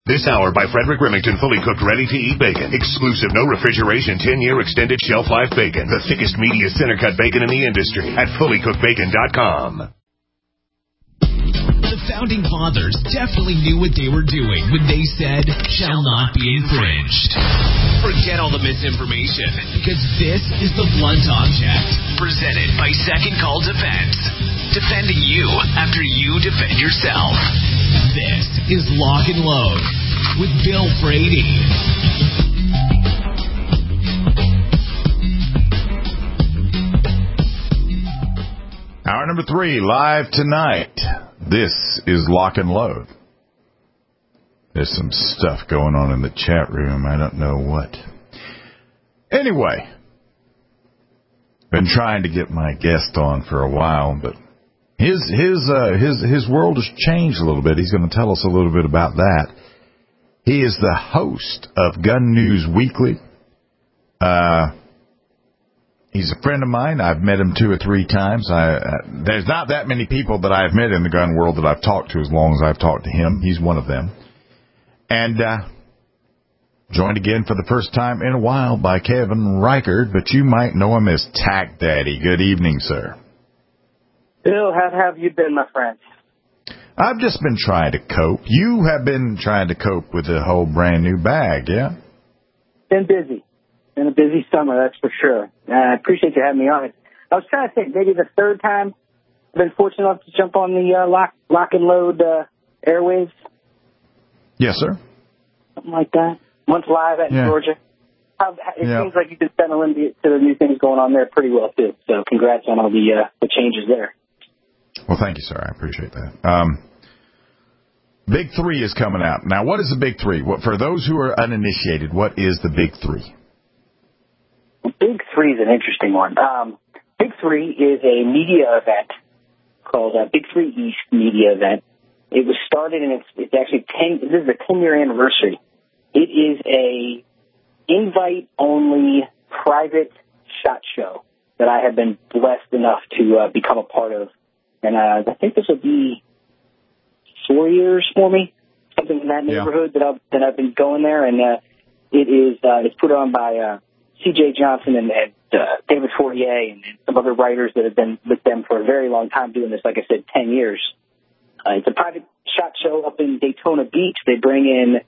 This hour by Frederick Remington, fully cooked, ready-to-eat bacon. Exclusive, no refrigeration, 10-year extended shelf life bacon. The thickest, meatiest center-cut bacon in the industry at fullycookedbacon.com. The Founding Fathers definitely knew what they were doing when they said, shall not be infringed. Forget all the misinformation, because this is the Blunt Object, presented by Second Call Defense. Defending you after you defend yourself. This is Lock and Load with Bill Frady. Hour number 3, live tonight. This is Lock and Load. There's some stuff going on in the chat room. I don't know what. Anyway, been trying to get my guest on for a while, but his world has changed a little bit. He's going to tell us a little bit about that. He is the host of Gun News Weekly. He's a friend of mine. I've met him 2 or 3 times. There's not that many people that I've met in the gun world that I've talked to as long as I've talked to him. He's one of them. And joined again for the first time in a while by Kevin Reichert, but you might know him as Tack Daddy. Good evening, sir. Bill, how have you been, my friend? I've just been trying to cope. You have been trying to cope with the whole brand new bag, yeah? Been busy. Been a busy summer, that's for sure. I appreciate you having me on. I was trying to think, maybe the 3rd time I've been fortunate enough to jump on the lock and Load airwaves. Yes, sir. Something like that. Once live at Georgia. It seems like you've been settling to the new things going on there pretty well, too. So congrats on all the changes there. Well, thank you, sir. I appreciate that. Big 3 is coming out. Now, what is the Big 3? For those who are uninitiated, what is the Big 3? Big 3 is an interesting one. Big 3 is a media event called Big 3 East Media Event. It was started, and it's actually this is the 10-year anniversary. It is a invite-only private SHOT Show that I have been blessed enough to become a part of. And I think this will be 4 years for me, something in that neighborhood that I've been going there. And it's put on by C.J. Johnson and David Fourier and some other writers that have been with them for a very long time doing this, like I said, 10 years. It's a private SHOT Show up in Daytona Beach. They bring in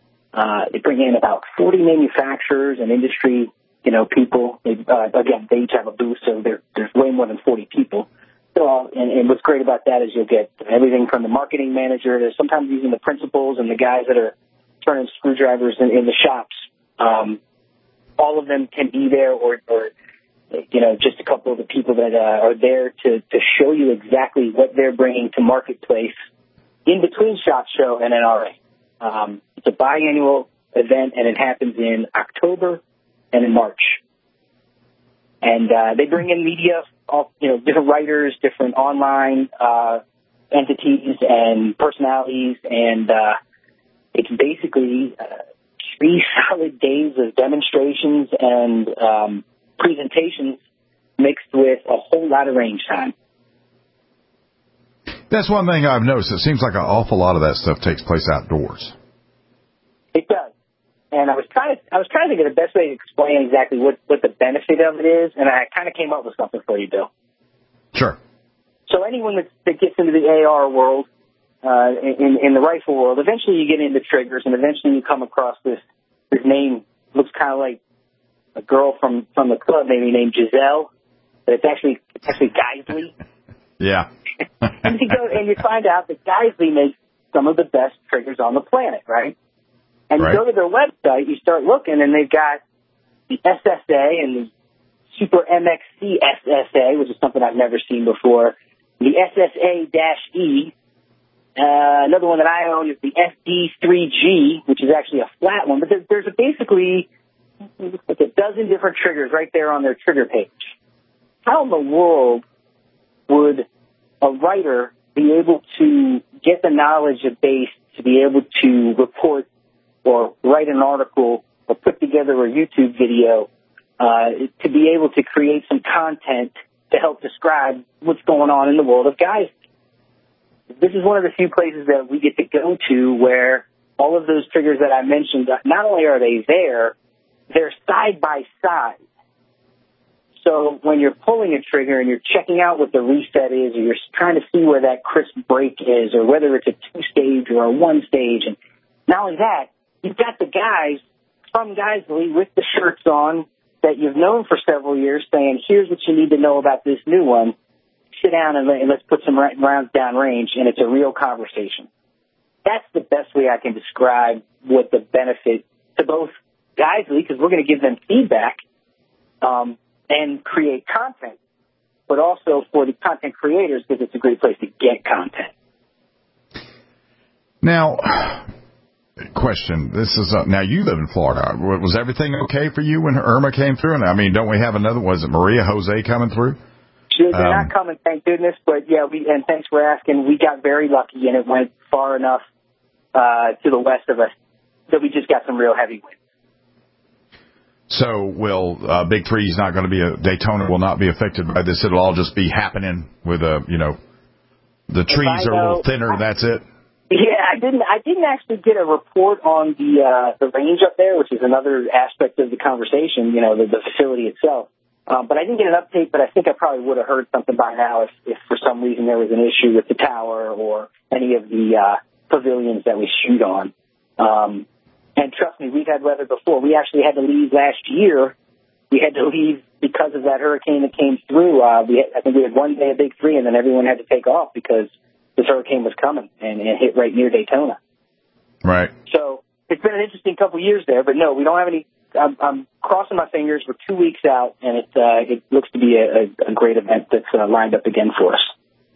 about 40 manufacturers and industry, people. They each have a booth, so there's way more than 40 people. So, and what's great about that is you'll get everything from the marketing manager to sometimes even the principals and the guys that are turning screwdrivers in the shops. All of them can be there, or just a couple of the people that are there to show you exactly what they're bringing to marketplace in between SHOT Show and NRA. It's a biannual event, and it happens in October and in March. And they bring in media, different writers, different online entities and personalities, and it's basically 3 solid days of demonstrations and presentations mixed with a whole lot of range time. That's one thing I've noticed. It seems like an awful lot of that stuff takes place outdoors. It does. And I was trying to think of the best way to explain exactly what the benefit of it is, and I kind of came up with something for you, Bill. Sure. So anyone that gets into the AR world, in the rifle world, eventually you get into triggers, and eventually you come across this name. Looks kind of like a girl from the club, maybe named Giselle, but it's actually Geissele. Yeah. And you find out that Geissele makes some of the best triggers on the planet, right? And you go to their website, you start looking, and they've got the SSA and the Super MXC SSA, which is something I've never seen before, the SSA-E. Another one that I own is the SD3G, which is actually a flat one. But there's basically like a dozen different triggers right there on their trigger page. How in the world would a writer be able to get the knowledge of base to be able to report or write an article or put together a YouTube video to be able to create some content to help describe what's going on in the world of guys? This is one of the few places that we get to go to where all of those triggers that I mentioned, not only are they there, they're side by side. So when you're pulling a trigger and you're checking out what the reset is, or you're trying to see where that crisp break is, or whether it's a 2-stage or a 1-stage, and not only that, you've got the guys from Geissele with the shirts on that you've known for several years saying, here's what you need to know about this new one. Sit down and let's put some rounds down range, and it's a real conversation. That's the best way I can describe what the benefit to both Geissele, because we're going to give them feedback, and create content, but also for the content creators because it's a great place to get content. Now, question. This is now you live in Florida. Was everything okay for you when Irma came through? And I mean, don't we have another? Was it Maria Jose coming through? They're not coming, thank goodness. But yeah, and thanks for asking. We got very lucky, and it went far enough to the west of us that we just got some real heavy winds. So will Big Three is not going to be Daytona will not be affected by this. It'll all just be happening with the trees are a little thinner. That's it. Yeah, I didn't actually get a report on the range up there, which is another aspect of the conversation. The facility itself. But I didn't get an update. But I think I probably would have heard something by now if for some reason there was an issue with the tower or any of the pavilions that we shoot on. And trust me, we've had weather before. We actually had to leave last year. We had to leave because of that hurricane that came through. I think we had one day of Big Three, and then everyone had to take off because this hurricane was coming and hit right near Daytona. Right. So it's been an interesting couple of years there, but no, we don't have any. I'm crossing my fingers. We're 2 weeks out, and it looks to be a great event that's lined up again for us.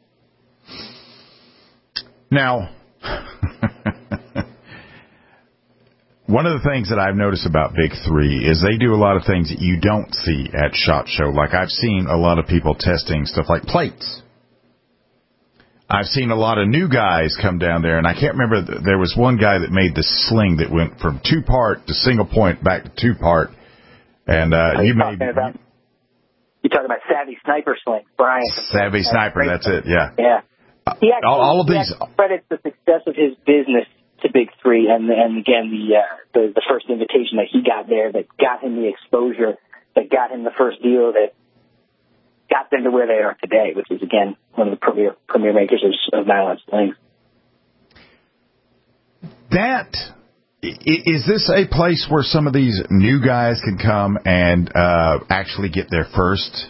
Now, one of the things that I've noticed about Big Three is they do a lot of things that you don't see at SHOT Show. Like I've seen a lot of people testing stuff like plates. I've seen a lot of new guys come down there, and I can't remember. There was one guy that made the sling that went from 2-part to single point back to 2-part. And you're talking about Savvy Sniper Sling, Brian. Savvy Sniper, that's it, yeah. Yeah. He actually, all of these credits the success of his business to Big Three, and again the first invitation that he got there that got him the exposure, that got him the first deal that got them to where they are today, which is again one of the premier makers of nylon slings. That is this a place where some of these new guys can come and actually get their first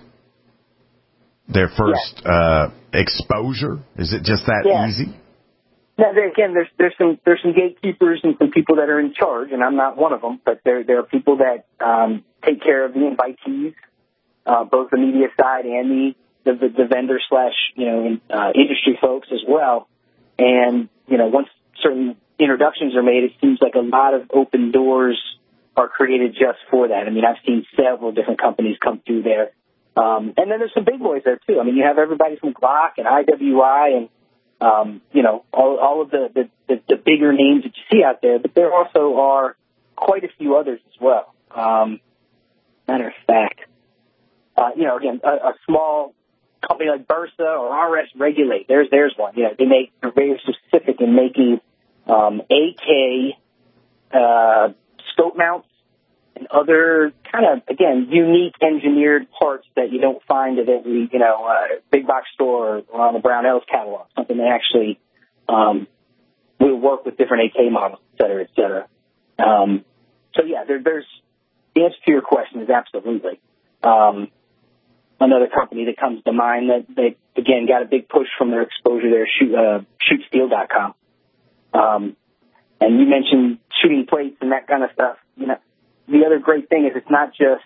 exposure? Is it just that easy? Now, again, there's some gatekeepers and some people that are in charge, and I'm not one of them. But there are people that take care of the invitees, both the media side and the vendor / industry folks as well. And once certain introductions are made, it seems like a lot of open doors are created just for that. I mean, I've seen several different companies come through there. And then there's some big boys there, too. I mean, you have everybody from Glock and IWI and, all of the bigger names that you see out there. But there also are quite a few others as well. Matter of fact, again, a small company like Bursa or RS Regulate, there's one. They're very specific in making AK scope mounts and other kind of, again, unique engineered parts that you don't find at every, big box store or on the Brownells catalog, something that actually will work with different AK models, et cetera, et cetera. So, yeah, there's the answer to your question is absolutely. Another company that comes to mind that they, again, got a big push from their exposure there, shootsteel.com. And you mentioned shooting plates and that kind of stuff. The other great thing is it's not just,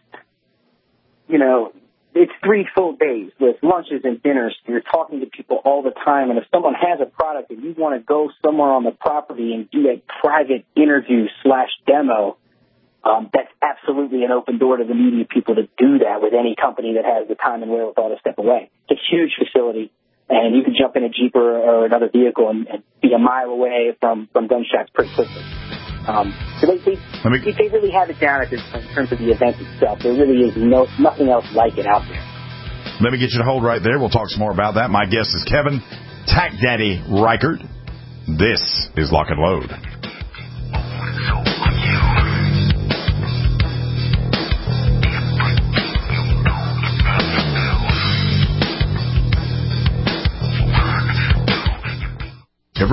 it's 3 full days with lunches and dinners. You're talking to people all the time. And if someone has a product and you want to go somewhere on the property and do a private interview / demo, that's absolutely an open door to the media people to do that with any company that has the time and wherewithal to step away. It's a huge facility, and you can jump in a Jeep or another vehicle and be a mile away from gunshots pretty quickly. So they really have it down in terms of the event itself. There really is nothing else like it out there. Let me get you to hold right there. We'll talk some more about that. My guest is Kevin Tack Daddy Reichert. This is Lock and Load.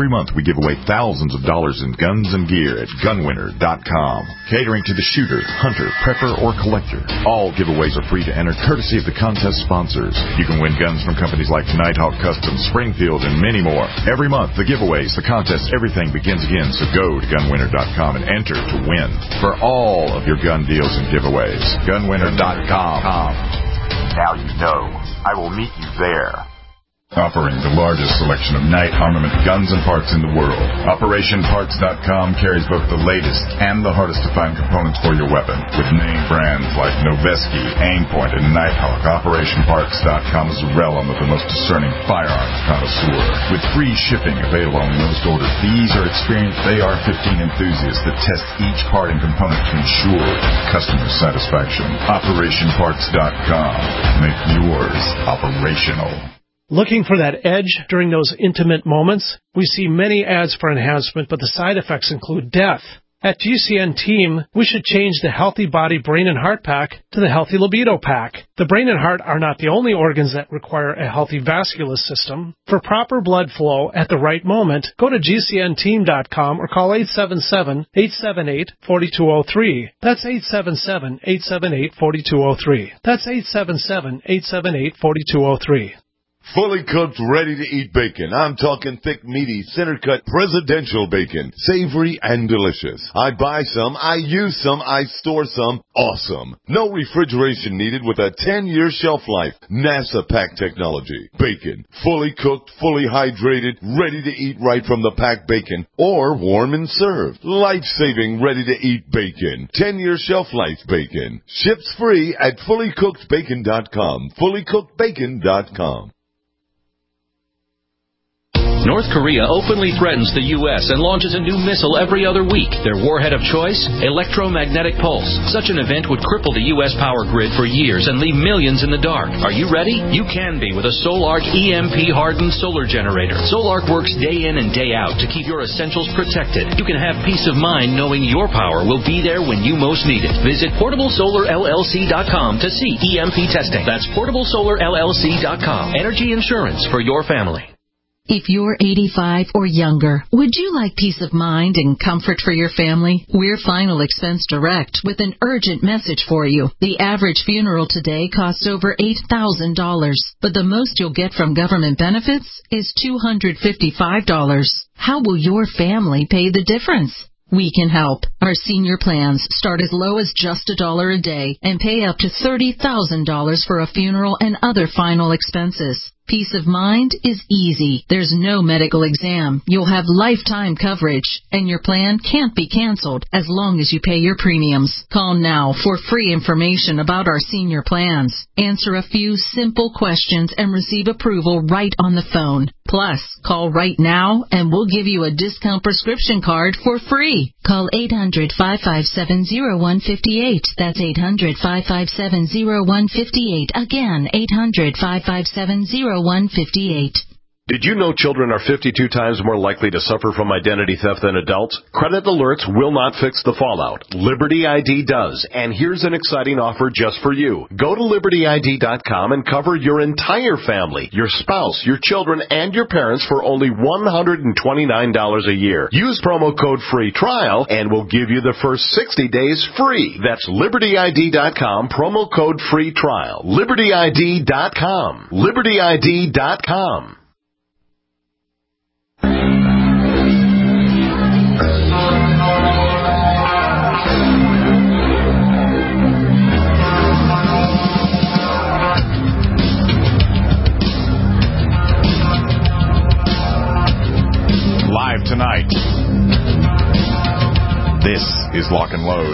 Every month we give away thousands of dollars in guns and gear at gunwinner.com. Catering to the shooter, hunter, prepper, or collector. All giveaways are free to enter, courtesy of the contest sponsors. You can win guns from companies like Nighthawk Customs, Springfield, and many more. Every month, the giveaways, the contests, everything begins again, so go to gunwinner.com and enter to win for all of your gun deals and giveaways. gunwinner.com. Now you know. I will meet you there. Offering the largest selection of night armament guns and parts in the world, OperationParts.com carries both the latest and the hardest to find components for your weapon. With name brands like Noveske, Aimpoint, and Nighthawk, OperationParts.com is a realm of the most discerning firearms connoisseur. With free shipping available on most orders, these are experienced AR-15 enthusiasts that test each part and component to ensure customer satisfaction. OperationParts.com. Make yours operational. Looking for that edge during those intimate moments? We see many ads for enhancement, but the side effects include death. At GCN Team, we should change the Healthy Body Brain and Heart Pack to the Healthy Libido Pack. The brain and heart are not the only organs that require a healthy vascular system. For proper blood flow at the right moment, go to GCNteam.com or call 877-878-4203. That's 877-878-4203. That's 877-878-4203. Fully cooked, ready-to-eat bacon. I'm talking thick, meaty, center-cut, presidential bacon. Savory and delicious. I buy some, I use some, I store some. Awesome. No refrigeration needed with a 10-year shelf life. NASA pack technology. Bacon. Fully cooked, fully hydrated, ready to eat right from the packed bacon. Or warm and served. Life-saving, ready-to-eat bacon. 10-year shelf life bacon. Ships free at fullycookedbacon.com. Fullycookedbacon.com. North Korea openly threatens the U.S. and launches a new missile every other week. Their warhead of choice? Electromagnetic pulse. Such an event would cripple the U.S. power grid for years and leave millions in the dark. Are you ready? You can be with a Solarc EMP-hardened solar generator. Solarc works day in and day out to keep your essentials protected. You can have peace of mind knowing your power will be there when you most need it. Visit PortableSolarLLC.com to see EMP testing. That's PortableSolarLLC.com. Energy insurance for your family. If you're 85 or younger, would you like peace of mind and comfort for your family? We're Final Expense Direct with an urgent message for you. The average funeral today costs over $8,000, but the most you'll get from government benefits is $255. How will your family pay the difference? We can help. Our senior plans start as low as just $1 a day and pay up to $30,000 for a funeral and other final expenses. Peace of mind is easy. There's no medical exam. You'll have lifetime coverage, and your plan can't be canceled as long as you pay your premiums. Call now for free information about our senior plans. Answer a few simple questions and receive approval right on the phone. Plus, call right now and we'll give you a discount prescription card for free. Call 800-557-0158. That's 800-557-0158. Again, 800-557-0158. Did you know children are 52 times more likely to suffer from identity theft than adults? Credit alerts will not fix the fallout. Liberty ID does, and here's an exciting offer just for you. Go to LibertyID.com and cover your entire family, your spouse, your children, and your parents for only $129 a year. Use promo code FREE TRIAL, and we'll give you the first 60 days free. That's LibertyID.com, promo code FREE TRIAL. LibertyID.com. LibertyID.com. Live tonight, this is Lock and Load.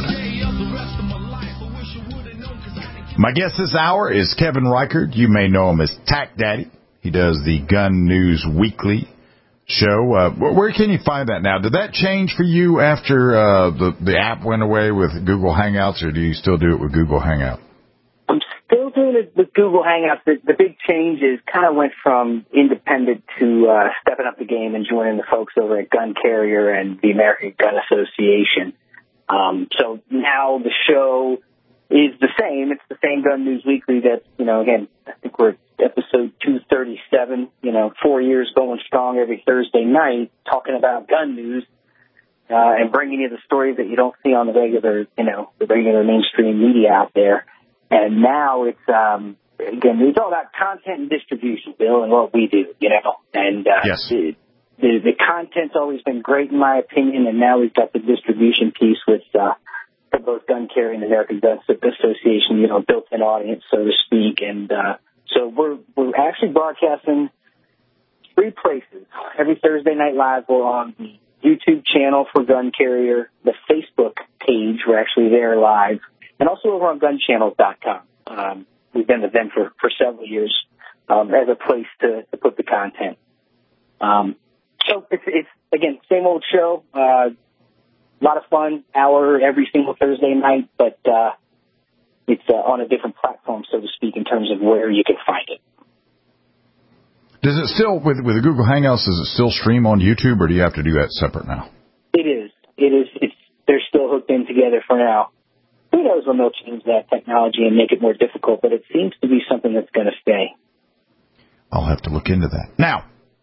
My guest this hour is Kevin Reichard. You may know him as Tac Daddy. He does the Gun News Weekly show. Where can you find that now? Did that change for you after the app went away with Google Hangouts, or do you still do it with Google Hangout? I'm still doing it with Google Hangouts. The big change is kind of went from independent to stepping up the game and joining the folks over at Gun Carrier and the American Gun Association. So now the show is the same. It's the same Gun News Weekly that, again, I think we're at episode 230 37, 4 years going strong every Thursday night, talking about gun news, and bringing you the stories that you don't see on the regular mainstream media out there. And now it's, again, it's all about content and distribution, Bill, and what we do, And yes. The content's always been great, in my opinion, and now we've got the distribution piece with for both Gun Carry and the American Gun Association, built-in audience, so to speak. And so we're actually broadcasting 3 places. Every Thursday night live, we're on the YouTube channel for Gun Carrier, the Facebook page, we're actually there live, and also over on gunchannels.com. We've been with them for several years as a place to put the content. So it's again, same old show, a lot of fun, hour every single Thursday night, but it's on a different platform, so to speak, in terms of where you can find it. Does it still, with the Google Hangouts, does it still stream on YouTube, or do you have to do that separate now? It is. They're still hooked in together for now. Who knows when they'll change that technology and make it more difficult, but it seems to be something that's going to stay. I'll have to look into that. Now,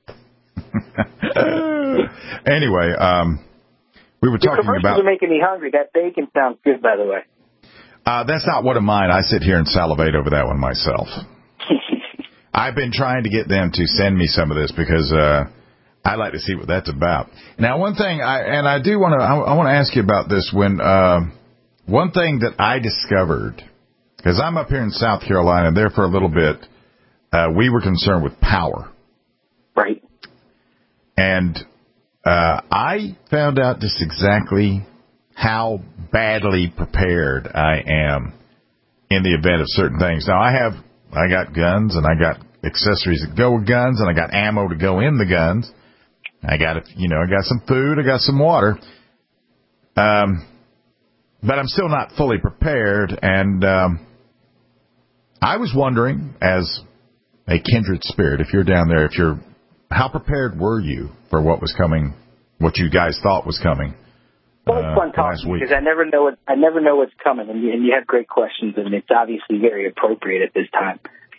anyway, we were talking commercials about... are making me hungry. That bacon sounds good, by the way. That's not one of mine. I sit here and salivate over that one myself. I've been trying to get them to send me some of this because I like to see what that's about. Now, one thing, I want to ask you about this. When one thing that I discovered, because I'm up here in South Carolina, and there for a little bit, we were concerned with power. Right. And I found out just exactly how badly prepared I am in the event of certain things. Now, I got guns, and I got accessories that go with guns, and I got ammo to go in the guns. I got some food, I got some water. But I'm still not fully prepared, and I was wondering, as a kindred spirit, if you're down there, how prepared were you for what was coming, what you guys thought was coming? Well, it's fun talking because I never know what's coming, and you have great questions, and it's obviously very appropriate at this time.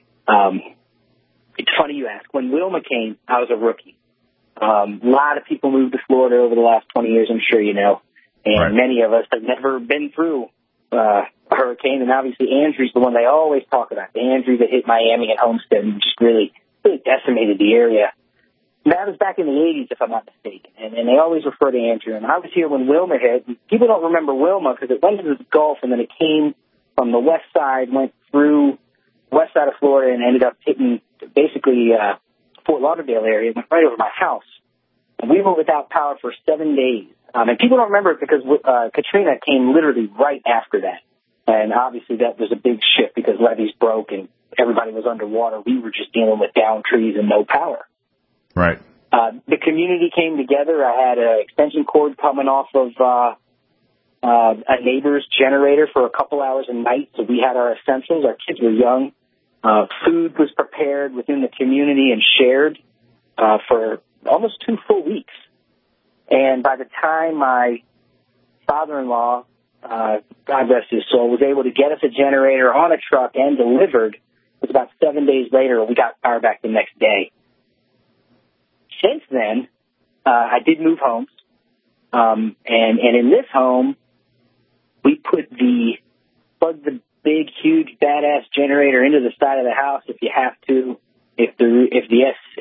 It's funny you ask. When Wilma came, I was a rookie. A lot of people moved to Florida over the last 20 years, I'm sure you know, and right. Many of us have never been through a hurricane, and obviously Andrew's the one they always talk about, the Andrew that hit Miami and Homestead and just really decimated the area. That was back in the 80s, if I'm not mistaken, and they always refer to Andrew. And I was here when Wilma hit. People don't remember Wilma because it went into the Gulf, and then it came from the west side, went through the west side of Florida, and ended up hitting basically Fort Lauderdale area, went right over my house. And we were without power for 7 days. And people don't remember it because Katrina came literally right after that. And obviously that was a big shift because levees broke and everybody was underwater. We were just dealing with downed trees and no power. Right. The community came together. I had an extension cord coming off of a neighbor's generator for a couple hours a night, so we had our essentials. Our kids were young. Food was prepared within the community and shared for almost 2 full weeks. And by the time my father-in-law, God rest his soul, was able to get us a generator on a truck and delivered, it was about 7 days later, we got power back the next day. Since then, I did move homes, and in this home, we plug the big, huge, badass generator into the side of the house if you have to, if the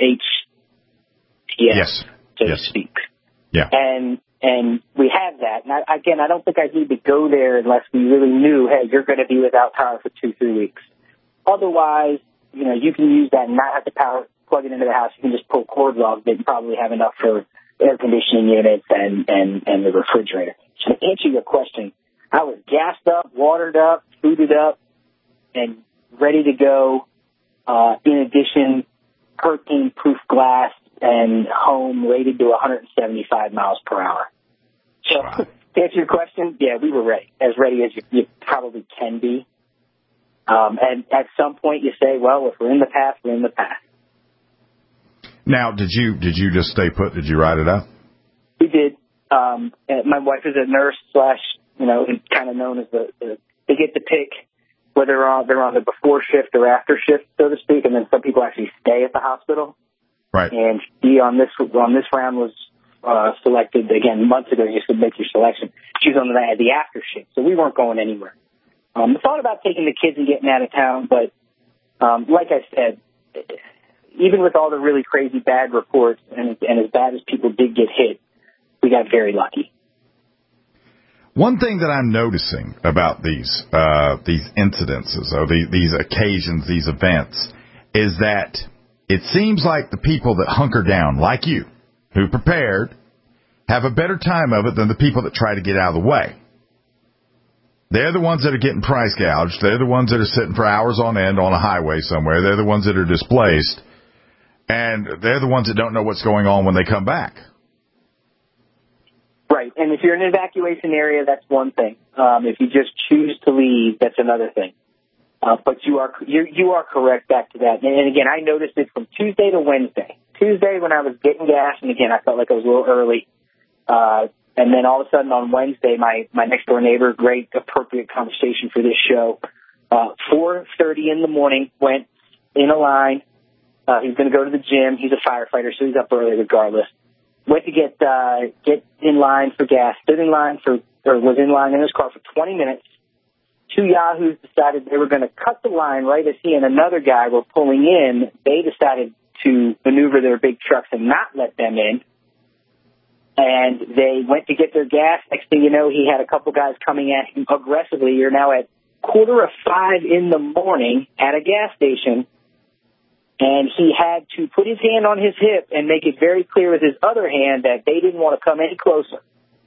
SHTS, so to speak. Yeah. And we have that. And I don't think I'd need to go there unless we really knew, hey, you're going to be without power for 2-3 weeks. Otherwise, you can use that and not have the power plug it into the house. You can just pull cords off it and probably have enough for air conditioning units and the refrigerator. So to answer your question, I was gassed up, watered up, fooded up, and ready to go. In addition, hurricane-proof glass and home rated to 175 miles per hour. So to answer your question, yeah, we were ready as you probably can be. And at some point you say, well, if we're in the path, we're in the path. Now, did you just stay put? Did you ride it out? We did. My wife is a nurse / kind of known as they get to pick where they're on the before shift or after shift, so to speak, and then some people actually stay at the hospital. Right. And she on this round was selected again months ago. You submit your selection. She was on the after shift, so we weren't going anywhere. I thought about taking the kids and getting out of town, but like I said, even with all the really crazy bad reports and as bad as people did get hit, we got very lucky. One thing that I'm noticing about these incidences or these occasions, these events, is that it seems like the people that hunker down, like you, who prepared, have a better time of it than the people that try to get out of the way. They're the ones that are getting price gouged. They're the ones that are sitting for hours on end on a highway somewhere. They're the ones that are displaced. And they're the ones that don't know what's going on when they come back. Right. And if you're in an evacuation area, that's one thing. If you just choose to leave, that's another thing. But you are correct back to that. And again, I noticed it from Tuesday to Wednesday. Tuesday when I was getting gas, and again, I felt like I was a little early. And then all of a sudden on Wednesday, my next door neighbor, great appropriate conversation for this show, 4:30 in the morning, went in a line. He's going to go to the gym. He's a firefighter, so he's up early regardless. Went to get in line for gas. Was in line in his car for 20 minutes. Two yahoos decided they were going to cut the line right as he and another guy were pulling in. They decided to maneuver their big trucks and not let them in. And they went to get their gas. Next thing you know, he had a couple guys coming at him aggressively. You're now at 4:45 in the morning at a gas station. And he had to put his hand on his hip and make it very clear with his other hand that they didn't want to come any closer.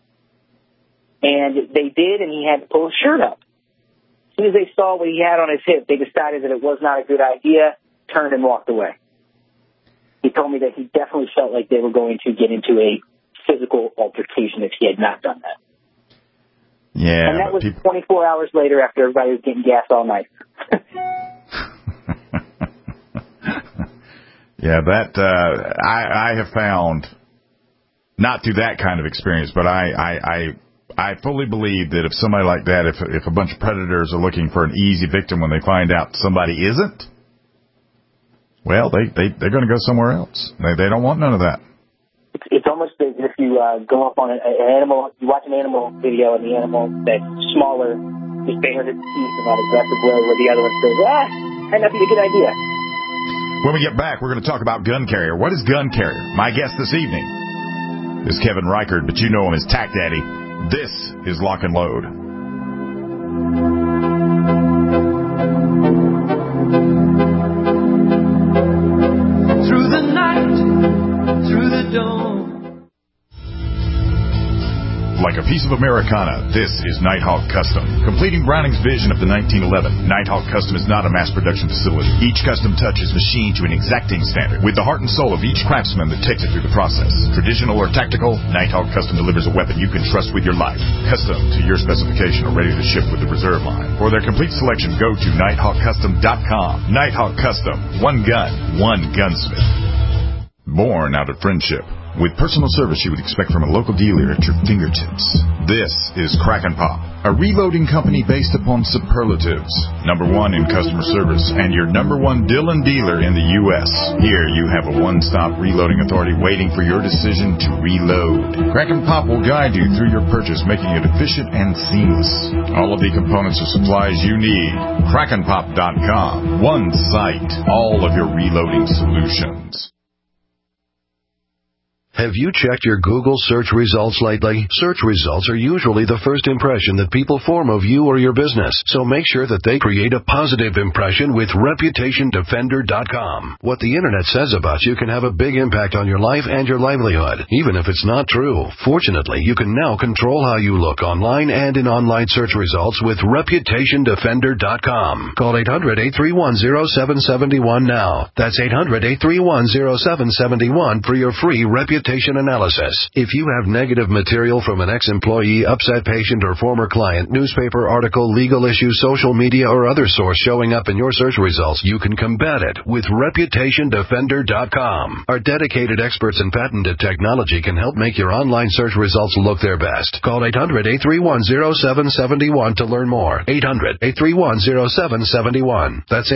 And they did, and he had to pull his shirt up. As soon as they saw what he had on his hip, they decided that it was not a good idea, turned and walked away. He told me that he definitely felt like they were going to get into a physical altercation if he had not done that. Yeah. And that was 24 hours later after everybody was getting gas all night. Yeah, that I have found, not through that kind of experience, but I fully believe that if somebody like that, if a bunch of predators are looking for an easy victim when they find out somebody isn't, well, they're going to go somewhere else. They don't want none of that. It's almost as if you go up on an animal, you watch an animal video, and the animal that's smaller just bares its teeth in that aggressive way, where the other one says, might not be a good idea. When we get back, we're going to talk about gun carrier. What is gun carrier? My guest this evening is Kevin Reichard, but you know him as Tack Daddy. This is Lock and Load. Through the night, through the dawn. Like a piece of Americana, this is Nighthawk Custom. Completing Browning's vision of the 1911, Nighthawk Custom is not a mass production facility. Each custom touch is machined to an exacting standard, with the heart and soul of each craftsman that takes it through the process. Traditional or tactical, Nighthawk Custom delivers a weapon you can trust with your life. Custom to your specification or ready to ship with the reserve line. For their complete selection, go to nighthawkcustom.com. Nighthawk Custom. One gun, one gunsmith. Born out of friendship. With personal service you would expect from a local dealer at your fingertips. This is Crack and Pop, a reloading company based upon superlatives. #1 in customer service and your #1 Dillon dealer in the U.S. Here you have a one-stop reloading authority waiting for your decision to reload. Crack and Pop will guide you through your purchase, making it efficient and seamless. All of the components and supplies you need. crackandpop.com. One site. All of your reloading solutions. Have you checked your Google search results lately? Search results are usually the first impression that people form of you or your business, so make sure that they create a positive impression with ReputationDefender.com. What the Internet says about you can have a big impact on your life and your livelihood, even if it's not true. Fortunately, you can now control how you look online and in online search results with ReputationDefender.com. Call 800-831-0771 now. That's 800-831-0771 for your free Reputation reputation analysis. If you have negative material from an ex-employee, upset patient, or former client, newspaper article, legal issue, social media, or other source showing up in your search results, you can combat it with ReputationDefender.com. Our dedicated experts in patented technology can help make your online search results look their best. Call 800-831-0771 to learn more. 800-831-0771. That's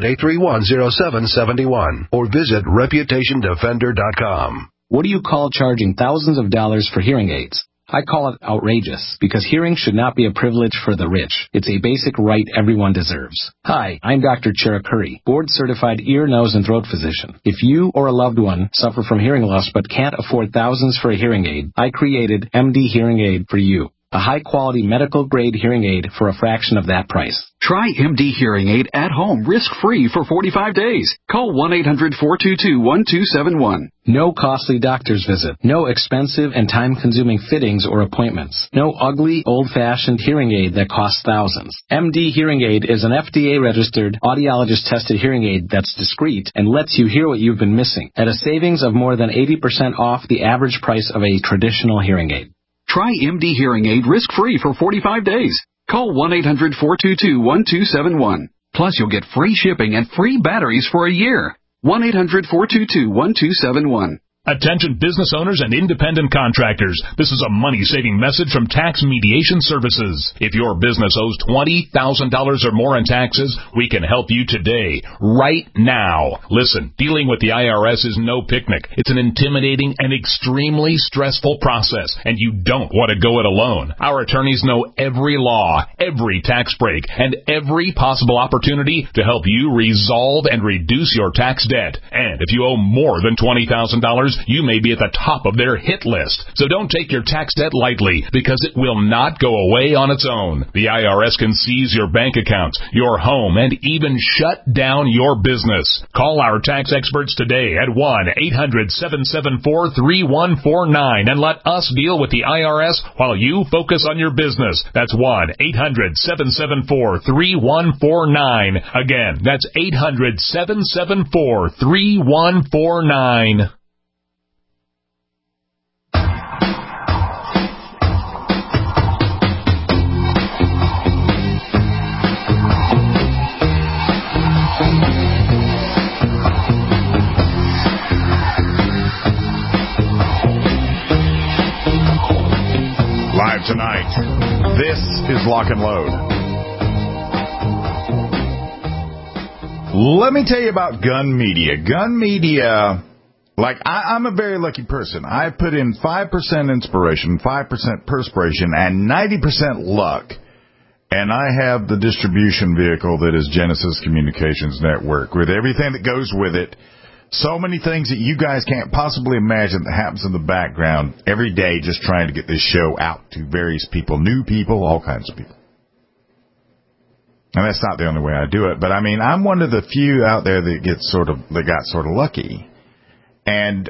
800-831-0771. Or visit ReputationDefender.com. What do you call charging thousands of dollars for hearing aids? I call it outrageous, because hearing should not be a privilege for the rich. It's a basic right everyone deserves. Hi, I'm Dr. Cherukuri, board-certified ear, nose, and throat physician. If you or a loved one suffer from hearing loss but can't afford thousands for a hearing aid, I created MD Hearing Aid for you. A high-quality medical-grade hearing aid for a fraction of that price. Try MD Hearing Aid at home, risk-free for 45 days. Call 1-800-422-1271. No costly doctor's visit. No expensive and time-consuming fittings or appointments. No ugly, old-fashioned hearing aid that costs thousands. MD Hearing Aid is an FDA-registered, audiologist-tested hearing aid that's discreet and lets you hear what you've been missing at a savings of more than 80% off the average price of a traditional hearing aid. Try MD Hearing Aid risk-free for 45 days. Call 1-800-422-1271. Plus, you'll get free shipping and free batteries for a year. 1-800-422-1271. Attention business owners and independent contractors. This is a money-saving message from Tax Mediation Services. If your business owes $20,000 or more in taxes, we can help you today, right now. Listen, dealing with the IRS is no picnic. It's an intimidating and extremely stressful process, and you don't want to go it alone. Our attorneys know every law, every tax break, and every possible opportunity to help you resolve and reduce your tax debt. And if you owe more than $20,000, you may be at the top of their hit list. So don't take your tax debt lightly, because it will not go away on its own. The IRS can seize your bank accounts, your home, and even shut down your business. Call our tax experts today at 1-800-774-3149 and let us deal with the IRS while you focus on your business. That's 1-800-774-3149. Again, that's 800-774-3149. Live tonight, this is Lock and Load. Let me tell you about Gun Media. Gun Media, like, I'm a very lucky person. I put in 5% inspiration, 5% perspiration, and 90% luck. And I have the distribution vehicle that is Genesis Communications Network, with everything that goes with it. So many things that you guys can't possibly imagine that happens in the background every day, just trying to get this show out to various people, new people, all kinds of people. And that's not the only way I do it, but I mean, I'm one of the few out there that got sort of lucky. And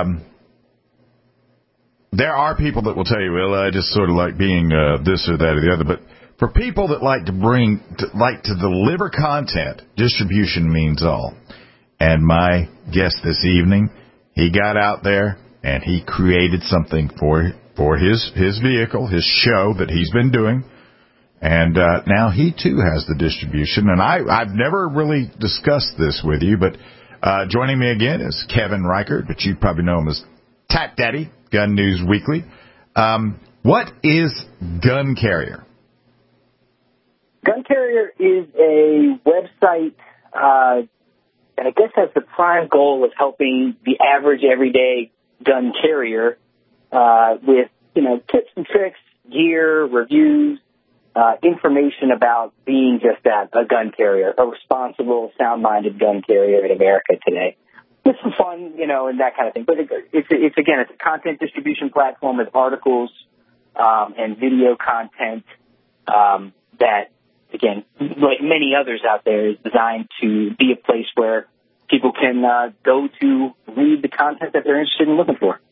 there are people that will tell you, well, I just sort of like being this or that or the other. But for people that like to deliver content, distribution means all. And my guest this evening, he got out there and he created something for his vehicle, his show that he's been doing. And now he, too, has the distribution. And I've never really discussed this with you, but joining me again is Kevin Reichert, but you probably know him as Tap Daddy, Gun News Weekly. What is Gun Carrier? Gun Carrier is a website and I guess has the prime goal of helping the average everyday gun carrier with, tips and tricks, gear, reviews, information about being just that, a gun carrier, a responsible, sound-minded gun carrier in America today. With some fun, and that kind of thing. But it's a content distribution platform with articles and video content that, again, like many others out there, is designed to be a place where people can go to read the content that they're interested in looking for.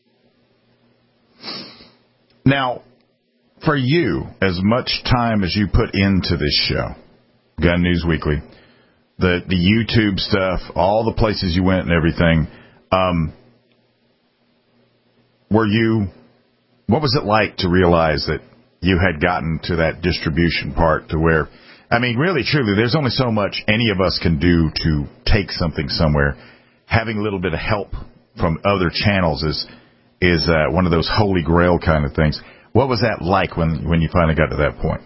Now, for you, as much time as you put into this show, Gun News Weekly, the YouTube stuff, all the places you went and everything, what was it like to realize that you had gotten to that distribution part to where, I mean, really, truly, there's only so much any of us can do to take something somewhere. Having a little bit of help from other channels is one of those holy grail kind of things. What was that like when you finally got to that point?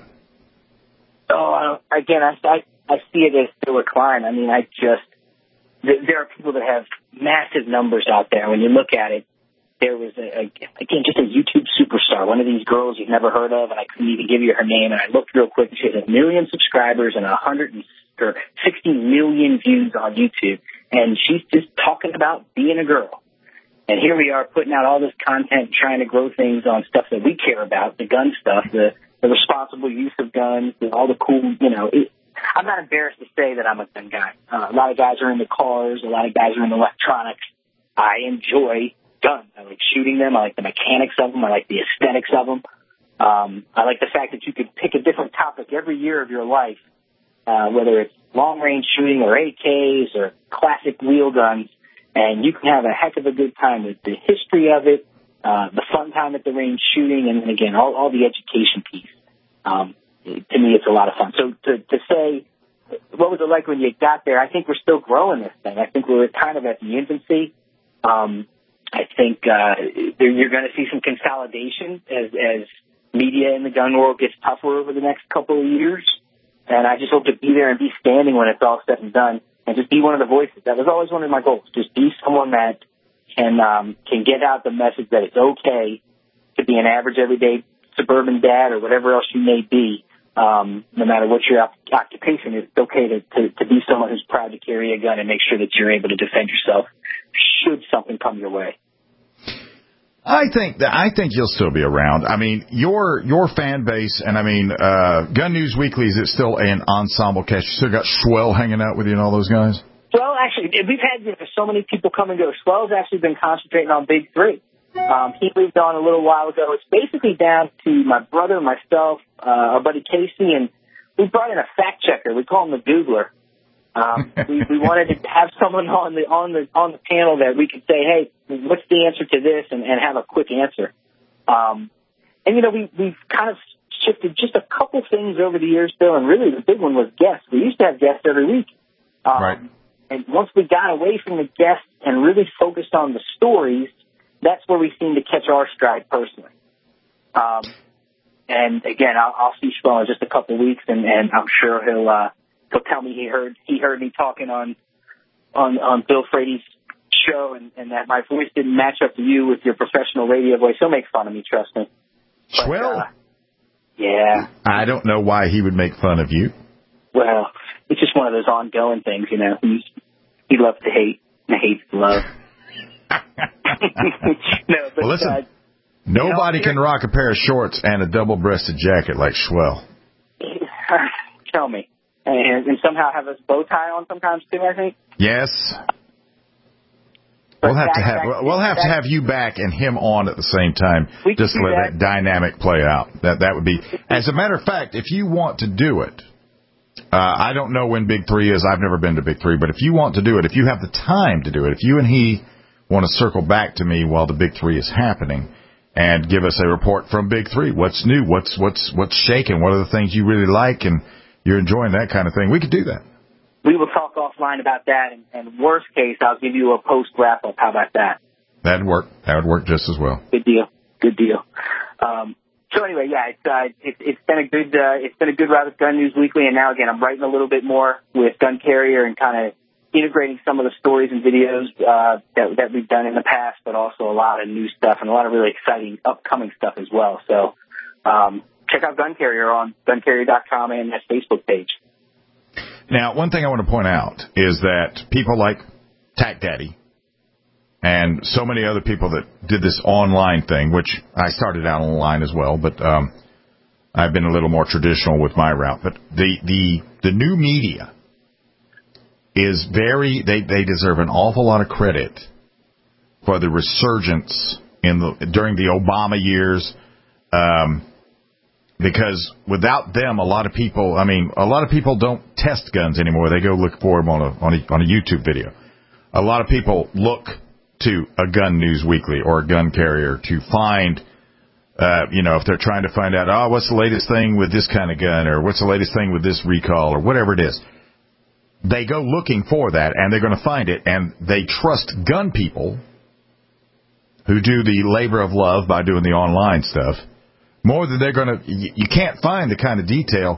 Oh, again, I see it as still a climb. I mean, there are people that have massive numbers out there. When you look at it, there was, just a YouTube superstar, one of these girls you've never heard of, and I couldn't even give you her name, and I looked real quick, and she has 1 million subscribers and 160 million views on YouTube, and she's just talking about being a girl. And here we are putting out all this content, trying to grow things on stuff that we care about, the gun stuff, the responsible use of guns, all the cool, I'm not embarrassed to say that I'm a gun guy. A lot of guys are into cars. A lot of guys are into electronics. I enjoy guns. I like shooting them. I like the mechanics of them. I like the aesthetics of them. I like the fact that you could pick a different topic every year of your life, whether it's long-range shooting or AKs or classic wheel guns, and you can have a heck of a good time with the history of it, the fun time at the range shooting, and then, again, all the education piece. To me, it's a lot of fun. So to say, what was it like when you got there? I think we're still growing this thing. I think we're kind of at the infancy. I think you're going to see some consolidation as media in the gun world gets tougher over the next couple of years. And I just hope to be there and be standing when it's all said and done, and just be one of the voices. That was always one of my goals. Just be someone that can get out the message that it's okay to be an average, everyday suburban dad or whatever else you may be. No matter what your occupation is, it's okay to be someone who's proud to carry a gun and make sure that you're able to defend yourself should something come your way. I think you'll still be around. I mean, your fan base, and I mean, Gun News Weekly, is it still an ensemble cast? You still got Schwell hanging out with you and all those guys? Well, actually, we've had so many people come and go. Schwell's actually been concentrating on Big 3. He moved on a little while ago. It's basically down to my brother, myself, our buddy Casey, and we brought in a fact checker. We call him the Googler. We wanted to have someone on the panel that we could say, hey, what's the answer to this, and have a quick answer. And we've kind of shifted just a couple things over the years, Bill, and really the big one was guests. We used to have guests every week. Right. And once we got away from the guests and really focused on the stories, that's where we seem to catch our stride personally. And again, I'll see Schwell in just a couple of weeks, and I'm sure he'll tell me he heard me talking on Bill Frady's show, and that my voice didn't match up to you with your professional radio voice. He'll make fun of me, trust me. Schwell? Yeah. I don't know why he would make fun of you. Well, it's just one of those ongoing things, He loves to hate, and hates to love. No, but well, listen, nobody can rock a pair of shorts and a double-breasted jacket like Schwell. Tell me. And somehow have a bow tie on sometimes, too, I think? Yes. We'll have to have you back and him on at the same time. Just to let that dynamic play out. That would be. As a matter of fact, if you want to do it, I don't know when Big 3 is. I've never been to Big 3, but if you want to do it, if you have the time to do it, if you and he want to circle back to me while the Big 3 is happening and give us a report from Big 3, what's new, what's shaking, what are the things you really like and you're enjoying, that kind of thing, we could do that. We will talk offline about that, and worst case, I'll give you a post wrap-up. How about that? That'd work. That would work just as well. Good deal. So anyway, yeah, it's been a good ride with Gun News Weekly, and now again, I'm writing a little bit more with Gun Carrier and kind of integrating some of the stories and videos that we've done in the past, but also a lot of new stuff and a lot of really exciting upcoming stuff as well. So check out Gun Carrier on guncarrier.com and that Facebook page. Now, one thing I want to point out is that people like Tac Daddy and so many other people that did this online thing, which I started out online as well, but I've been a little more traditional with my route. But the new media is they deserve an awful lot of credit for the resurgence during the Obama years, because without them, a lot of people don't test guns anymore. They go look for them on a YouTube video. A lot of people look to a Gun News Weekly or a gun carrier to find, if they're trying to find out, what's the latest thing with this kind of gun, or what's the latest thing with this recall, or whatever it is. They go looking for that, and they're going to find it, and they trust gun people who do the labor of love by doing the online stuff more than they're going to. You can't find the kind of detail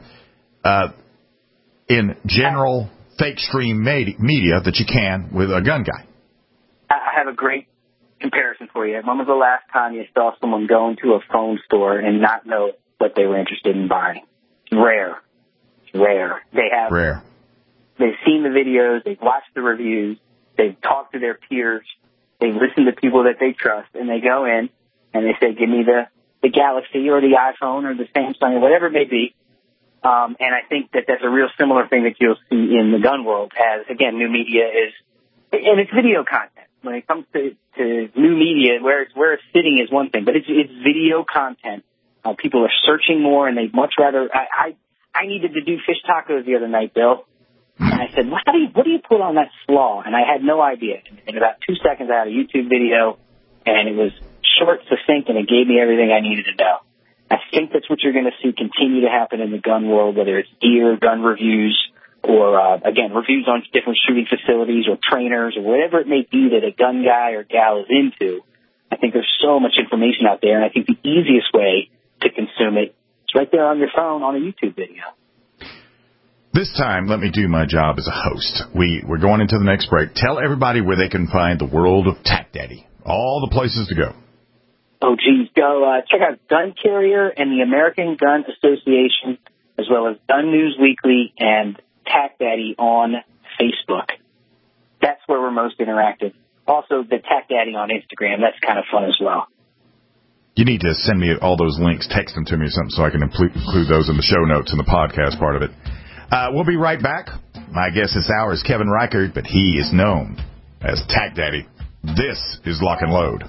in general fake stream media that you can with a gun guy. I have a great comparison for you. When was the last time you saw someone go into a phone store and not know what they were interested in buying? It's rare. It's rare. Rare. They've seen the videos, they've watched the reviews, they've talked to their peers, they've listened to people that they trust, and they go in and they say, give me the Galaxy or the iPhone or the Samsung or whatever it may be. And I think that that's a real similar thing that you'll see in the gun world as, again, new media is, and it's video content. When it comes to new media, where it's sitting is one thing, but it's video content. People are searching more, and they'd much rather. I needed to do fish tacos the other night, Bill, and I said, what do you put on that slaw? And I had no idea. In about 2 seconds, I had a YouTube video, and it was short, succinct, and it gave me everything I needed to know. I think that's what you're going to see continue to happen in the gun world, whether it's gear, gun reviews, or, again, reviews on different shooting facilities or trainers or whatever it may be that a gun guy or gal is into. I think there's so much information out there, and I think the easiest way to consume it is right there on your phone on a YouTube video. This time, let me do my job as a host. We're going into the next break. Tell everybody where they can find the world of Tac Daddy, all the places to go. Oh, geez. Go check out Gun Carrier and the American Gun Association, as well as Gun News Weekly and Tac Daddy on Facebook. That's where we're most interactive. Also, the Tac Daddy on Instagram. That's kind of fun as well. You need to send me all those links, text them to me or something so I can include those in the show notes and the podcast part of it. We'll be right back. My guest this hour is Kevin Reichert, but he is known as Tac Daddy. This is Lock and Load.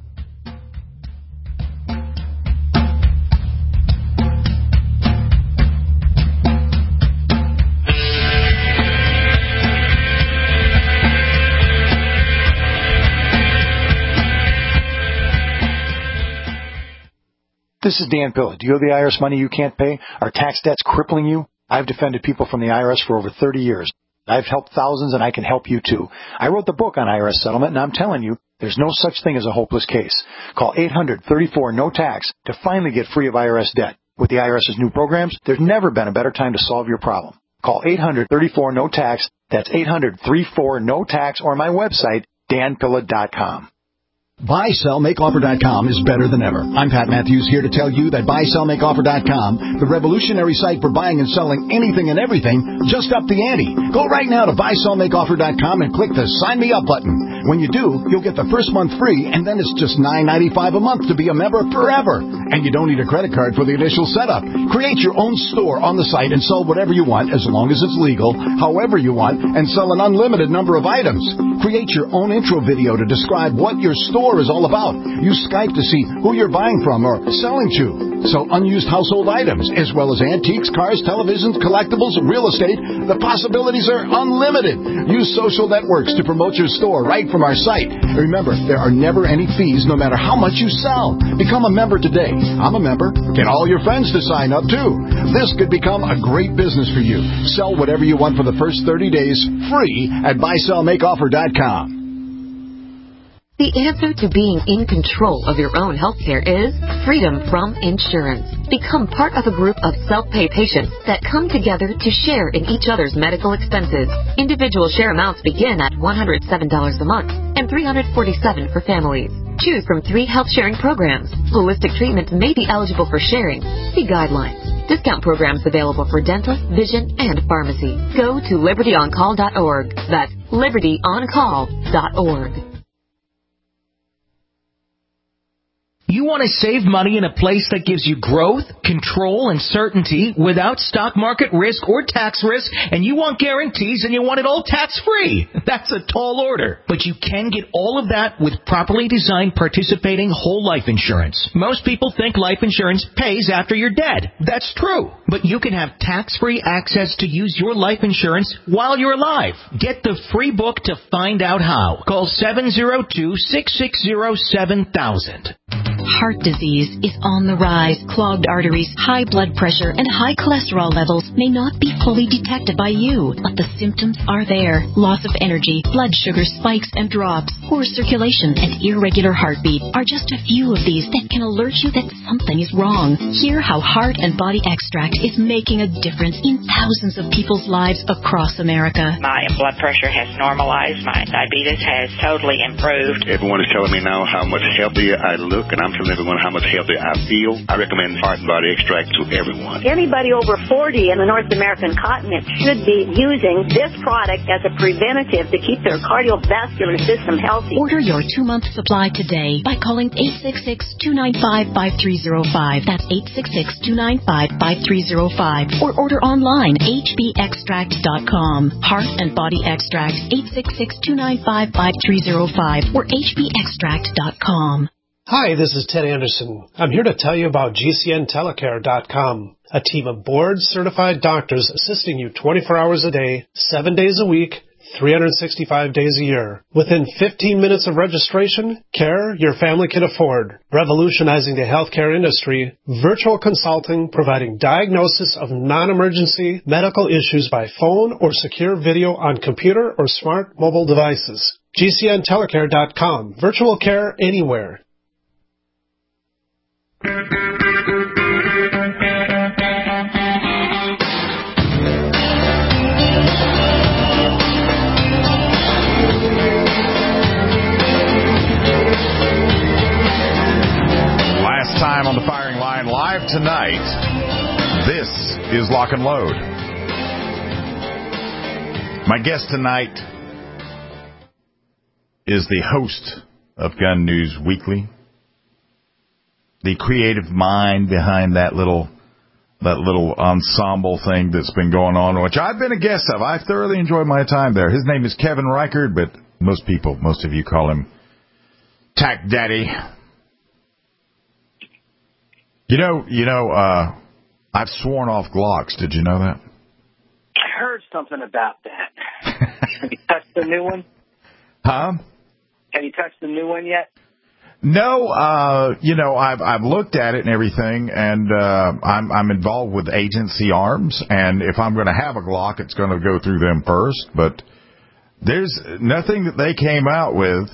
This is Dan Pilla. Do you owe the IRS money you can't pay? Are tax debts crippling you? I've defended people from the IRS for over 30 years. I've helped thousands, and I can help you, too. I wrote the book on IRS settlement, and I'm telling you, there's no such thing as a hopeless case. Call 800-34-NO-TAX to finally get free of IRS debt. With the IRS's new programs, there's never been a better time to solve your problem. Call 800-34-NO-TAX. That's 800-34-NO-TAX, or my website, danpilla.com. BuySellMakeOffer.com is better than ever. I'm Pat Matthews here to tell you that BuySellMakeOffer.com, the revolutionary site for buying and selling anything and everything, just upped the ante. Go right now to BuySellMakeOffer.com and click the Sign Me Up button. When you do, you'll get the first month free, and then it's just $9.95 a month to be a member forever. And you don't need a credit card for the initial setup. Create your own store on the site and sell whatever you want, as long as it's legal, however you want, and sell an unlimited number of items. Create your own intro video to describe what your store is all about. Use Skype to see who you're buying from or selling to. Sell unused household items, as well as antiques, cars, televisions, collectibles, real estate. The possibilities are unlimited. Use social networks to promote your store right from our site. Remember, there are never any fees no matter how much you sell. Become a member today. I'm a member. Get all your friends to sign up too. This could become a great business for you. Sell whatever you want for the first 30 days free at BuySellMakeOffer.com. The answer to being in control of your own healthcare is freedom from insurance. Become part of a group of self-pay patients that come together to share in each other's medical expenses. Individual share amounts begin at $107 a month and $347 for families. Choose from 3 health sharing programs. Holistic treatment may be eligible for sharing. See guidelines. Discount programs available for dental, vision, and pharmacy. Go to libertyoncall.org. That's libertyoncall.org. You want to save money in a place that gives you growth, control, and certainty without stock market risk or tax risk, and you want guarantees and you want it all tax-free. That's a tall order. But you can get all of that with properly designed participating whole life insurance. Most people think life insurance pays after you're dead. That's true. But you can have tax-free access to use your life insurance while you're alive. Get the free book to find out how. Call 702-660-7000. Heart disease is on the rise. Clogged arteries, high blood pressure, and high cholesterol levels may not be fully detected by you, but the symptoms are there. Loss of energy, blood sugar spikes and drops, poor circulation, and irregular heartbeat are just a few of these that can alert you that something is wrong. Hear how Heart and Body Extract is making a difference in thousands of people's lives across America. My blood pressure has normalized. My diabetes has totally improved. Everyone is telling me now how much healthier I look, and I'm telling everyone how much healthier I feel. I recommend Heart and Body Extract to everyone. Anybody over 40 in the North American continent should be using this product as a preventative to keep their cardiovascular system healthy. Order your 2-month supply today by calling 866-295-5305. That's 866-295-5305. Or order online, hbextract.com. Heart and Body Extract, 866-295-5305 or hbextract.com. Hi, this is Ted Anderson. I'm here to tell you about GCNtelecare.com, a team of board-certified doctors assisting you 24 hours a day, 7 days a week, 365 days a year. Within 15 minutes of registration, care your family can afford. Revolutionizing the healthcare industry, virtual consulting providing diagnosis of non-emergency medical issues by phone or secure video on computer or smart mobile devices. GCNtelecare.com. Virtual care anywhere. Last time on the firing line live tonight, this is Lock and Load. My guest tonight is the host of Gun News Weekly, the creative mind behind that little ensemble thing that's been going on, which I've been a guest of. I've thoroughly enjoyed my time there. His name is Kevin Reichard, but most of you call him Tack Daddy. You know, I've sworn off Glocks. Did you know that? I heard something about that. Have you touched the new one? Huh? Have you touched the new one yet? No, I've looked at it and everything, and I'm involved with Agency Arms, and if I'm going to have a Glock, it's going to go through them first. But there's nothing that they came out with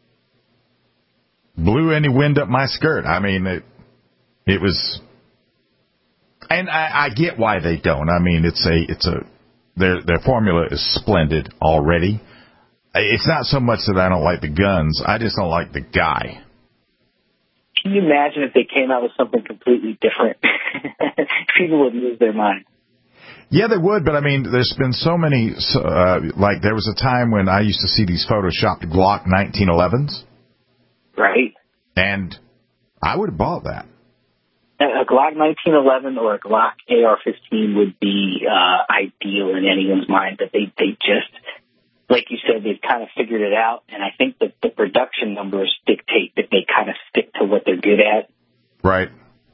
blew any wind up my skirt. I mean, it was, and I get why they don't. I mean, their formula is splendid already. It's not so much that I don't like the guns. I just don't like the guy. Can you imagine if they came out with something completely different? People would lose their mind. Yeah, they would, but I mean, there's been so many, like there was a time when I used to see these photoshopped Glock 1911s. Right. And I would have bought that. A Glock 1911 or a Glock AR-15 would be ideal in anyone's mind, but they just, like you said, they've kind of figured it out, and I think that the production numbers dictate that they kind of stick to what they're good at. Right.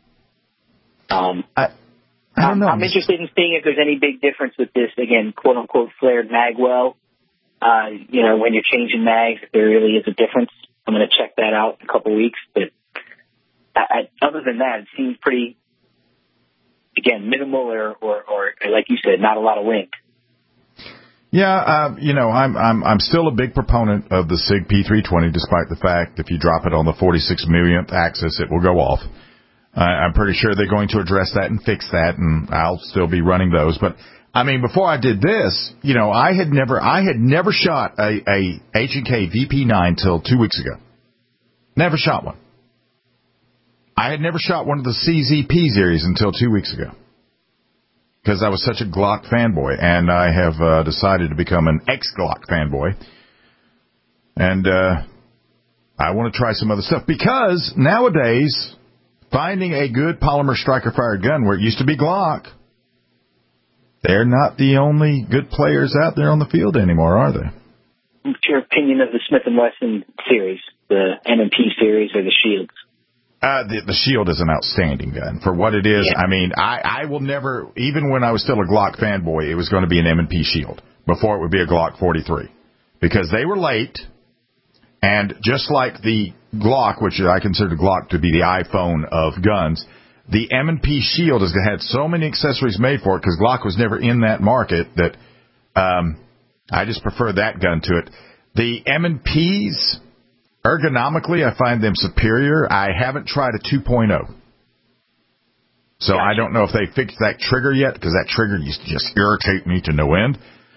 I don't know. I'm interested in seeing if there's any big difference with this, again, quote-unquote, flared magwell. When you're changing mags, if there really is a difference. I'm going to check that out in a couple weeks, but other than that, it seems pretty, again, minimal or like you said, not a lot of wind. Yeah, I'm still a big proponent of the SIG P320, despite the fact if you drop it on the 46 millionth axis, it will go off. I'm pretty sure they're going to address that and fix that, and I'll still be running those. But I mean, before I did this, I had never shot a H&K VP9 till 2 weeks ago. Never shot one. I had never shot one of the CZP series until 2 weeks ago, because I was such a Glock fanboy, and I have decided to become an ex-Glock fanboy. And I want to try some other stuff because nowadays, finding a good polymer striker-fired gun where it used to be Glock, they're not the only good players out there on the field anymore, are they? What's your opinion of the Smith & Wesson series, the M&P series or the Shields? The Shield is an outstanding gun for what it is. Yeah. I mean, I will never, even when I was still a Glock fanboy, it was going to be an M&P Shield before it would be a Glock 43 because they were late. And just like the Glock, which I consider Glock to be the iPhone of guns, the M&P Shield has had so many accessories made for it because Glock was never in that market that I just prefer that gun to it. The M&Ps, ergonomically, I find them superior. I haven't tried a 2.0. So I don't know if they fixed that trigger yet because that trigger used to just irritate me to no end.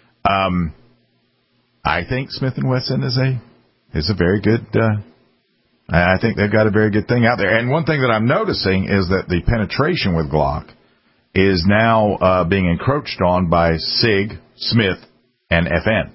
I think Smith & Wesson is a very good, I think they've got a very good thing out there. And one thing that I'm noticing is that the penetration with Glock is now being encroached on by SIG, Smith, and FN.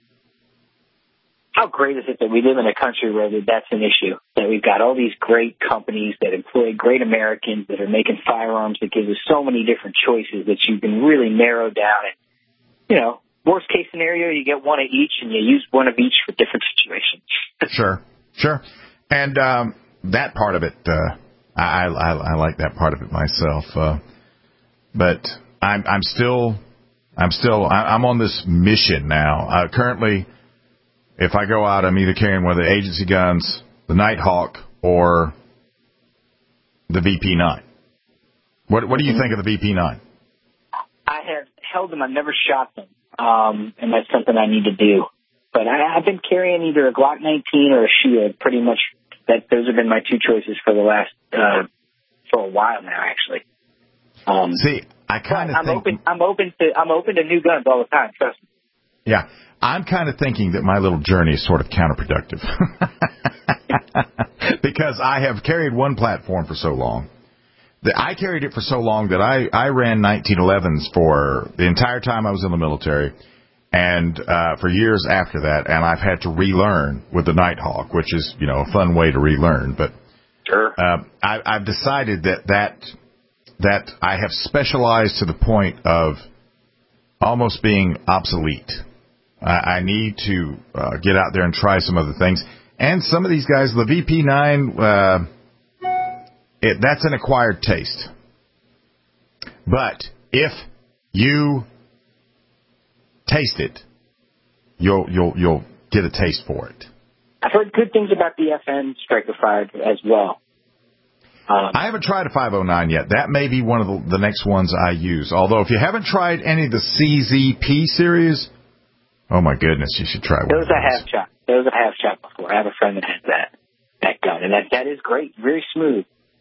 How great is it that we live in a country where that's an issue, that we've got all these great companies that employ great Americans that are making firearms that give us so many different choices that you can really narrow down. And, worst case scenario, you get one of each, and you use one of each for different situations. Sure. And that part of it, I like that part of it myself. But I'm on this mission now. Currently, if I go out, I'm either carrying one of the agency guns, the Nighthawk, or the VP9. What do you think of the VP9? I have held them. I've never shot them. And that's something I need to do. But I've been carrying either a Glock 19 or a Shield, pretty much. Those have been my two choices for the last, for a while now, actually. See, I kind of think I'm open to new guns all the time. Trust me. Yeah, I'm kind of thinking that my little journey is sort of counterproductive because I have carried one platform for so long. I carried it for so long that I ran 1911s for the entire time I was in the military and for years after that, and I've had to relearn with the Nighthawk, which is, a fun way to relearn. But sure. I've decided that I have specialized to the point of almost being obsolete. I need to get out there and try some other things. And some of these guys, the VP9... that's an acquired taste. But if you taste it, you'll get a taste for it. I've heard good things about the FN striker-fired as well. I haven't tried a 509 yet. That may be one of the next ones I use. Although if you haven't tried any of the CZP series, oh my goodness, you should try one. Those I have shot. Those I have shot before. I have a friend that has that gun, and that is great, very smooth.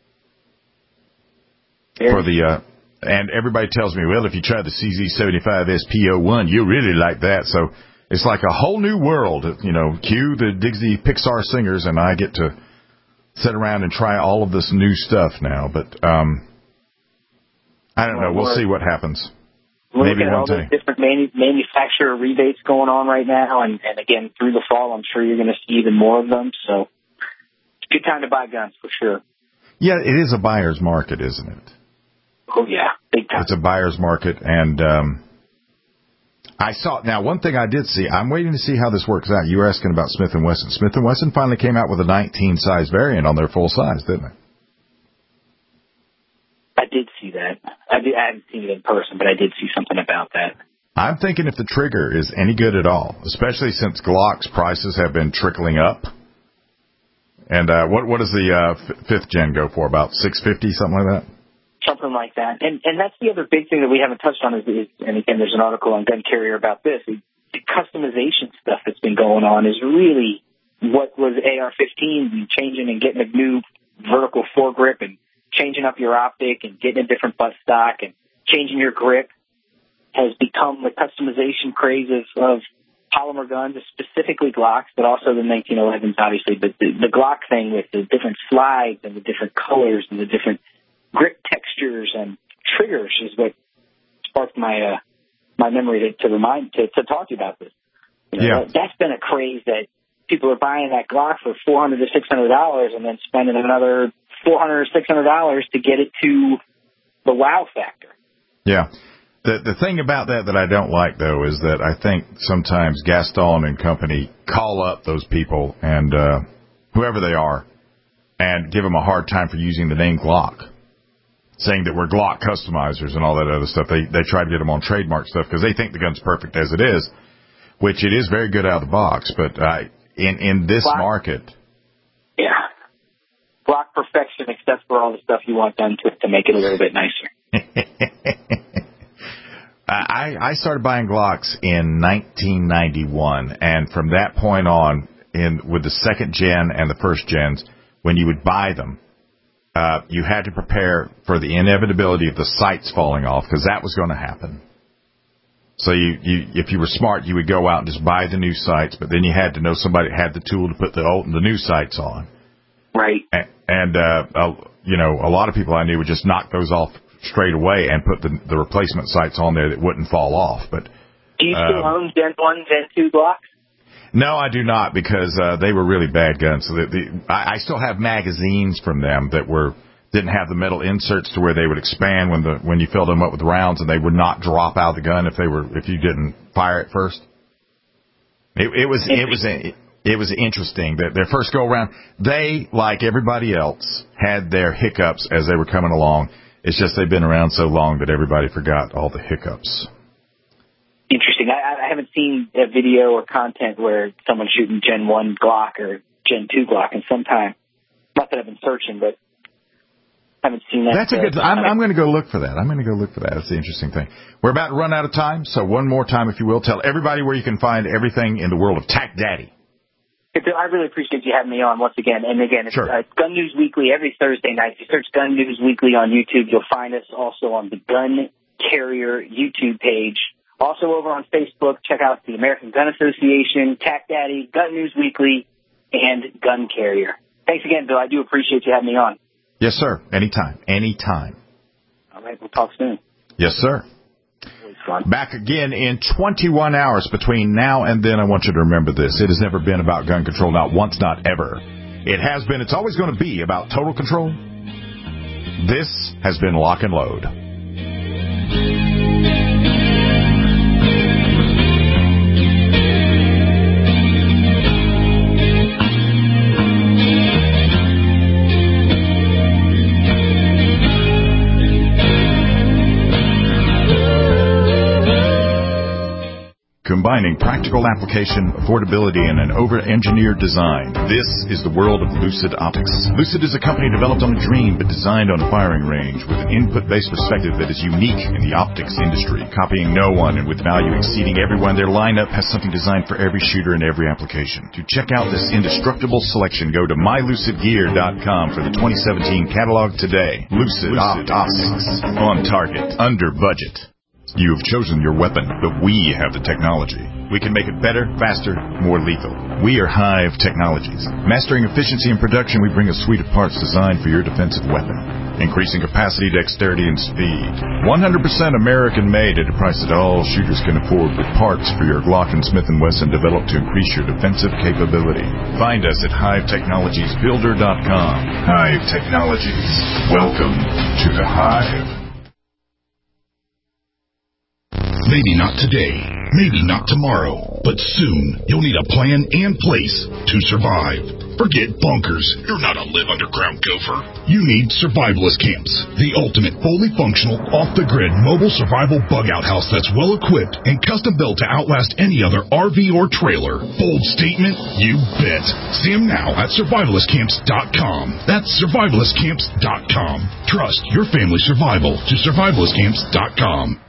And everybody tells me, well, if you try the CZ75 SP01, you'll really like that. So it's like a whole new world. Cue the Dixie Pixar singers, and I get to sit around and try all of this new stuff now. But I don't know. We'll see what happens. Maybe all the different manufacturer rebates going on right now, and again through the fall, I'm sure you're going to see even more of them. So it's a good time to buy guns for sure. Yeah, it is a buyer's market, isn't it? Oh, yeah, big time. It's a buyer's market, and I saw... Now, one thing I did see, I'm waiting to see how this works out. You were asking about Smith & Wesson. Smith & Wesson finally came out with a 19-size variant on their full size, didn't they? I did see that. I haven't seen it in person, but I did see something about that. I'm thinking if the trigger is any good at all, especially since Glock's prices have been trickling up. And what does the 5th gen go for? About $650, something like that? Something like that. And that's the other big thing that we haven't touched on is and again, there's an article on Gun Carrier about this. The customization stuff that's been going on is really what was AR-15, changing and getting a new vertical foregrip and changing up your optic and getting a different butt stock and changing your grip has become the customization craze of polymer guns, specifically Glocks, but also the 1911s, obviously. But the Glock thing with the different slides and the different colors and the different grip textures and triggers is what sparked my memory to talk to you about this. That's been a craze that people are buying that Glock for $400 to $600 and then spending another $400 or $600 to get it to the wow factor. Yeah. The thing about that I don't like, though, is that I think sometimes Gaston and company call up those people and whoever they are and give them a hard time for using the name Glock, saying that we're Glock customizers and all that other stuff. They try to get them on trademark stuff because they think the gun's perfect as it is, which it is very good out of the box. But in this Glock market... Yeah. Glock perfection, except for all the stuff you want done to make it a little bit nicer. I started buying Glocks in 1991, and from that point on, with the second gen and the first gens, when you would buy them, you had to prepare for the inevitability of the sights falling off, because that was going to happen. So if you were smart, you would go out and just buy the new sights, but then you had to know somebody had the tool to put the new sights on. Right. And a lot of people I knew would just knock those off straight away and put the replacement sights on there that wouldn't fall off. But do you still own Gen 1, Gen 2 Glocks? No, I do not, because they were really bad guns. So I still have magazines from them that didn't have the metal inserts to where they would expand when you filled them up with rounds, and they would not drop out of the gun if you didn't fire it first. It was interesting that their first go around, they, like everybody else, had their hiccups as they were coming along. It's just they've been around so long that everybody forgot all the hiccups. Interesting. I haven't seen a video or content where someone's shooting Gen 1 Glock or Gen 2 Glock in some time. Not that I've been searching, but I haven't seen that. That's a good. I'm going to go look for that. That's the interesting thing. We're about to run out of time, so one more time, if you will, tell everybody where you can find everything in the world of Tac Daddy. I really appreciate you having me on once again. And again, it's Gun News Weekly every Thursday night. If you search Gun News Weekly on YouTube, you'll find us also on the Gun Carrier YouTube page. Also over on Facebook, check out the American Gun Association, Tac Daddy, Gun News Weekly, and Gun Carrier. Thanks again, Bill. I do appreciate you having me on. Yes, sir. Anytime. All right. We'll talk soon. Yes, sir. Back again in 21 hours. Between now and then, I want you to remember this. It has never been about gun control, not once, not ever. It has been, it's always going to be about total control. This has been Lock and Load. Combining practical application, affordability, and an over-engineered design. This is the world of Lucid Optics. Lucid is a company developed on a dream but designed on a firing range with an input-based perspective that is unique in the optics industry, copying no one and with value exceeding everyone. Their lineup has something designed for every shooter and every application. To check out this indestructible selection, go to mylucidgear.com for the 2017 catalog today. Lucid Optics. On target. Under budget. You have chosen your weapon, but we have the technology. We can make it better, faster, more lethal. We are Hive Technologies. Mastering efficiency and production, we bring a suite of parts designed for your defensive weapon. Increasing capacity, dexterity, and speed. 100% American-made at a price that all shooters can afford, with parts for your Glock and Smith & Wesson developed to increase your defensive capability. Find us at HiveTechnologiesBuilder.com. Hive Technologies. Welcome to the Hive. Maybe not today, maybe not tomorrow, but soon you'll need a plan and place to survive. Forget bunkers. You're not a live underground gopher. You need Survivalist Camps, the ultimate fully functional, off-the-grid mobile survival bug-out house that's well-equipped and custom-built to outlast any other RV or trailer. Bold statement? You bet. See them now at survivalistcamps.com. That's survivalistcamps.com. Trust your family's survival to survivalistcamps.com.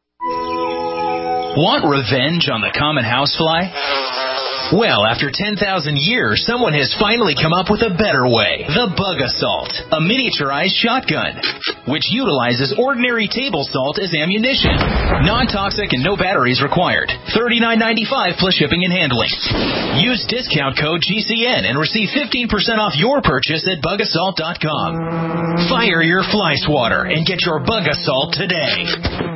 Want revenge on the common housefly? Well, after 10,000 years, someone has finally come up with a better way. The Bug Assault, a miniaturized shotgun, which utilizes ordinary table salt as ammunition. Non-toxic and no batteries required. $39.95 plus shipping and handling. Use discount code GCN and receive 15% off your purchase at bugassault.com. Fire your fly swatter and get your Bug Assault today.